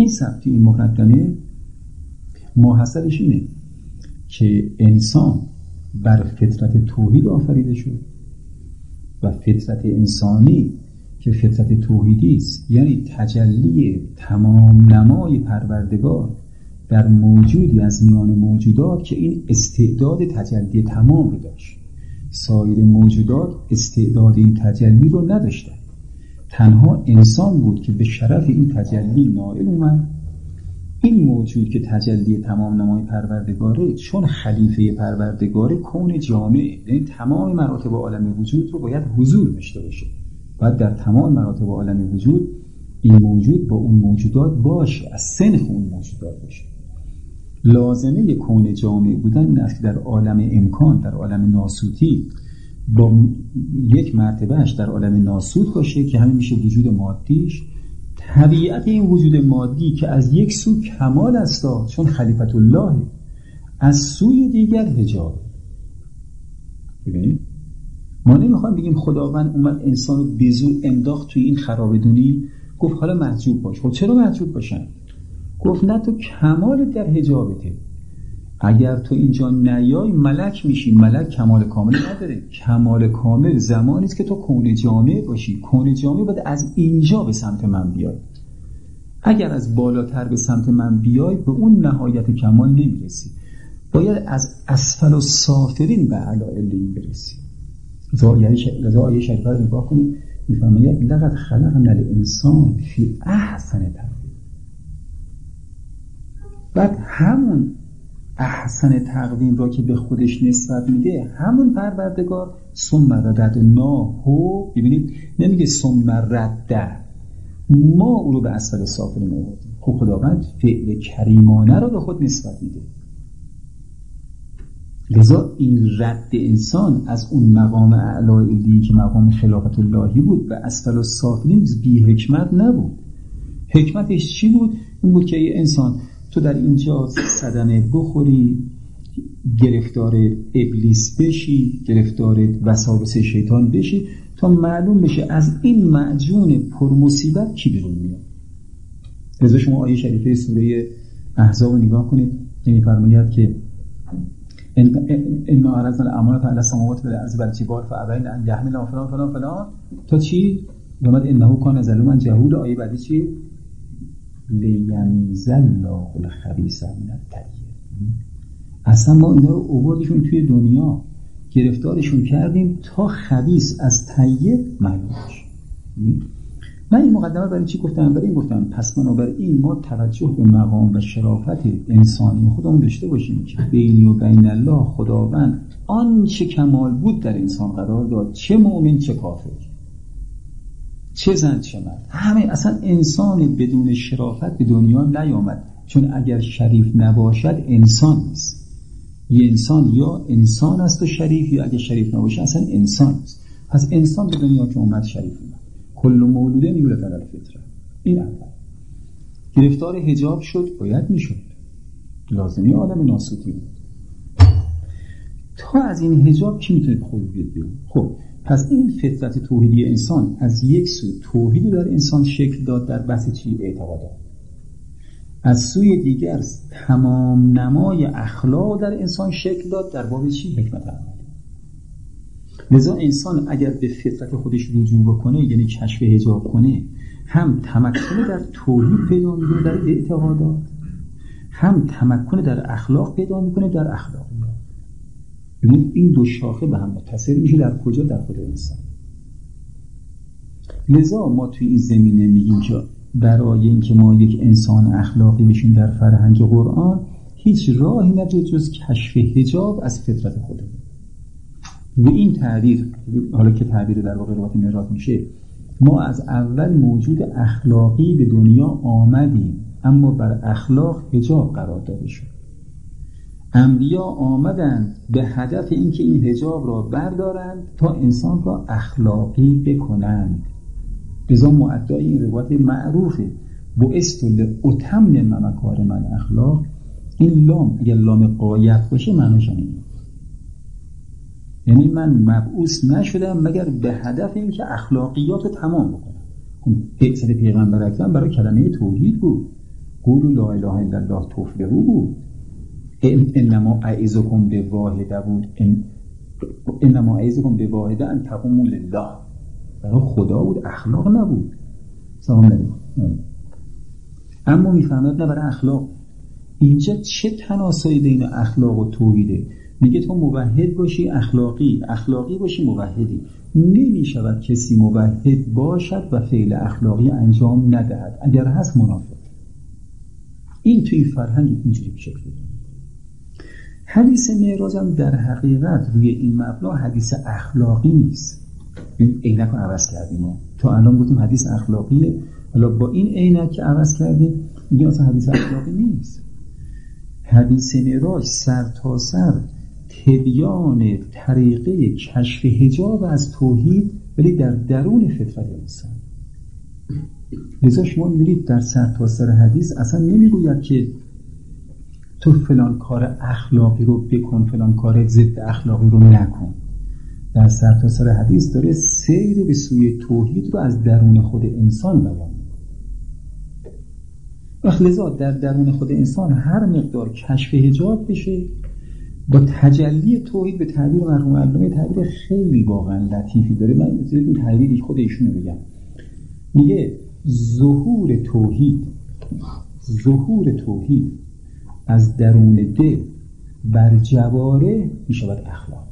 ثبت این مقدمه ماحصلش اینه که انسان بر فطرت توحید آفریده شد و فطرت انسانی که فطرت توحیدی است، یعنی تجلی تمام نمای پروردگار در موجودی از میان موجودات که این استعداد تجلی تمام رو داشت. سایر موجودات استعداد این تجلی رو نداشتن، تنها انسان بود که به شرف این تجلی نائل اومد. این موجود که تجلی تمام نمای پروردگاره، چون خلیفه پروردگاره کون جامع، یعنی تمام مراتب عالم وجود رو باید حضور داشته باشه، باید در تمام مراتب عالم وجود این موجود با اون موجودات باشه، از صنف اون موجودات باشه. لازمه کون جامع بودن این است که در عالم امکان، در عالم ناسوتی با یک مرتبهش در عالم ناسوت باشه که همین میشه وجود مادیش. طبیعت این وجود مادی که از یک سو کمال است چون خلیفت الله، از سوی دیگر حجاب. ببینید ما نمیخوایم بگیم خداوند اومد انسان رو به زور انداخت توی این خرابه‌دونی، گفت حالا محجوب باش. خب چرا محجوب باشن؟ گفت نه، تو کمال در حجابته، اگر تو اینجا نیای ملک میشی. ملک کمال کامل نداره. کمال کامل زمانی است که تو کون جامع باشی. کون جامع باید از اینجا به سمت من بیای. اگر از بالاتر به سمت من بیای به اون نهایت کمال نمیرسی، باید از اسفل و سافلین به اعلی علین برسی. لذا آیه شریفه رو نگاه کنید، میفرماید لقد خلقنا الانسان فی احسن تقویم. بعد همون احسن تقویم را که به خودش نسبت میده همون پروردگار ثم رددناه، ببینید نمیگه ثم رد، ما او رو به اسفل سافلین آوردیم. خب خداوند فعل کریمانه را به خود نسبت میده. لذا این رد انسان از اون مقام اعلی علی که مقام خلافت اللهی بود به اسفل السافلین بی حکمت نبود. حکمتش چی بود؟ این بود که ای انسان تو در اینجا صدمه بخوری، گرفتار ابلیس بشی، گرفتار وساوس شیطان بشی، تا معلوم بشه از این معجون پرمصیبت کی بیرون میاد. لذا شما آیه شریفه سوره احزاب نگاه کنید، می‌فرماید که ان عرضنا الامانه علی السماوات والارض والجبال فابین ان یحملنها فلان فلان فلان تا چی؟ اومد انه کان ظلوما جهولا. آیه بعدی چی؟ لیمیز الله الخبیث من الطیب. اصلا ما اینا رو آوردیشون توی دنیا، گرفتارشون کردیم تا خبیث از طیب معلوم بشه. من این مقدمه برای چی گفتم؟ برای این گفتم پس بنابراین ما توجه به مقام و شرافت انسانی خودمون داشته باشیم که بینی و بین الله خداوند آنچه کمال بود در انسان قرار داد، چه مؤمن چه کافر، چه زن چه مرد، همه. اصلا انسان بدون شرافت به دنیا نیامد، چون اگر شریف نباشد انسان نیست. یه انسان یا انسان است و شریف، یا اگر شریف نباشه اصلا انسان نیست. پس انسان به دنیا که اومد شریف اومد. کل مولود یولد علی الفطره. این اول گرفتار حجاب شد، باید میشد، لازمی عالم ناسوتی بود. تا از این حجاب کی میتونه به خود بیاد بیرون؟ خب پس این فطرت توحیدی انسان از یک سو توحید در انسان شکل داد در بحث چی؟ اعتقادات. از سوی دیگر تمام نمای اخلاق در انسان شکل داد در باب چی؟ حکمت عمل. لذا انسان اگر به فطرت خودش رجوع بکنه، یعنی کشف حجاب کنه، هم تمکن در توحید پیدا میکنه در اعتقادات، هم تمکن در اخلاق پیدا میکنه در اخلاق. یعنی این دو شاخه به هم متصل میشه. در کجا؟ در خود انسان. لذا ما توی این زمینه میگیم که برای اینکه ما یک انسان اخلاقی بشیم در فرهنگ قرآن، هیچ راهی نداره جز کشف حجاب از فطرت خودمون. و این تعبیر، حالا که تعبیر در واقع روایت معراج میشه، ما از اول موجود اخلاقی به دنیا آمدیم، اما بر اخلاق حجاب قرار داده شد. انبیا آمدند به هدف اینکه این حجاب را بردارند تا انسان را اخلاقی بکنند. لذا مؤدای این روایت معروفه، بعثت لاتمم مکارم الاخلاق. این لام اگر لام غایت باشه معناش اینه، یعنی من مبعوث نشدم مگر به هدف اینکه اخلاقیات رو تمام بکنم. بعثت پیغمبر اکرم برای کلمه توحید بود. قولوا لا اله الا الله تفلحوا بود، انما اعظکم بواحده بود، انما اعظکم بواحده ان تقوموا لله، برای خدا بود، اخلاق نبود. سلام علیکم. اما میفهمد نه برای اخلاق. اینجا چه تناسایی بین اخلاق و توحیده؟ میگه تو موحد باشی اخلاقی، اخلاقی باشی موحدی. نمیشود کسی موحد باشد و فعل اخلاقی انجام ندهد، اگر هست منافق. این توی فرهنگ اینجوری شکل داره. حدیث معراج هم در حقیقت روی این مبنا حدیث اخلاقی نیست. این عینک رو عوض کردیم، تا الان گفتیم حدیث اخلاقیه، حالا با این عینک که عوض کردیم میگه اصلا حدیث اخلاقی نیست. حدیث معراج سر تا سر تبیان طریقه کشف حجاب از توحید، ولی در درون فطرت انسان. لذا شما می‌بینید در سر تا سر حدیث اصلا نمیگوید که تو فلان کار اخلاقی رو بکن، فلان کار ضد اخلاقی رو نکن. در سر تا سر حدیث داره سیر به سوی توحید رو از درون خود انسان بیان می‌کنه. لذا در درون خود انسان هر مقدار کشف حجاب بشه، با تجلی توحید، به تعبیر مرحوم علامه تعبیر خیلی واقعا لطیفی داره، من این تعبیری خود ایشونو بگم. میگه ظهور توحید از درون دل بر جواره میشود اخلاق.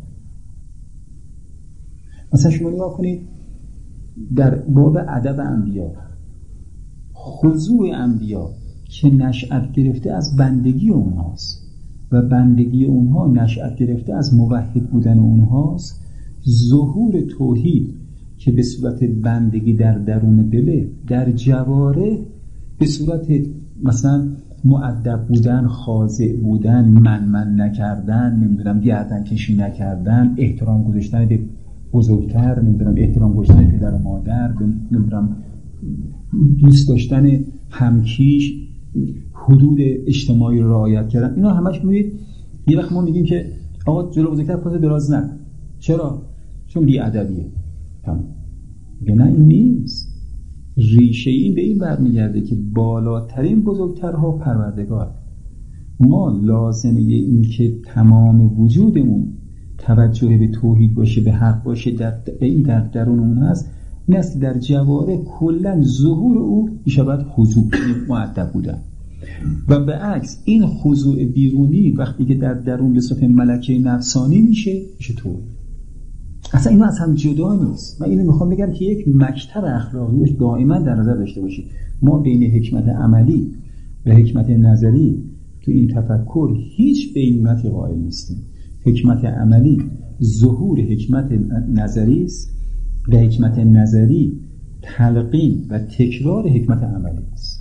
مثلا شما نگاه کنید در باب ادب انبیا، خضوع انبیا که نشأت گرفته از بندگی اونهاست و بندگی اونها نشأت گرفته از موحد بودن اونهاست، ظهور توحید که به صورت بندگی در درون دله، در جواره به صورت مثلا مؤدب بودن، خاضع بودن، من نکردن، نمیدونم گردن کشی نکردن، احترام گذاشتن به بزرگتر، نمیدونم احترام گذاشتن به پدر و مادر، نمیدونم دوست داشتن همکیش، حدود اجتماعی رو رعایت کردن، اینا همش میگید. یه وقت ما میگیم که آقا جلو بزرگتر پاس دراز نکن. چرا؟ چون بی‌ادبیه. تمام. نه این نیست. ریشه این به این برمیگرده که بالاترین بزرگترها پروردگار. ما لازمه این که تمام وجودمون توجه به توحید باشه، به حق باشه، در درون اون هست، مثل در جواره کلن ظهور او میشود خضوع، مؤدب بودن. و به عکس این خضوع بیرونی وقتی که در درون به صورت ملکه نفسانی میشه توحید. اصلا اینا از هم جدا نیست. من اینو میخوام بگم که یک مکتب اخلاقی دائما در نظر داشته باشید. ما بین حکمت عملی و حکمت نظری تو این تفکر هیچ بینیتی قائل نیستیم. حکمت عملی ظهور حکمت نظری است و حکمت نظری تلقین و تکرار حکمت عملی است.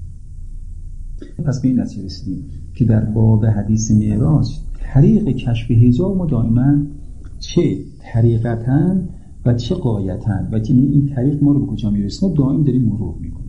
پس به این نتیجه رسیدیم که در باب حدیث معراج طریق کشف حجاب ما دائما چه طریقتاً و چه غایتاً و این طریق ما رو به کجا میرسونه دائم داریم مرور میکنیم.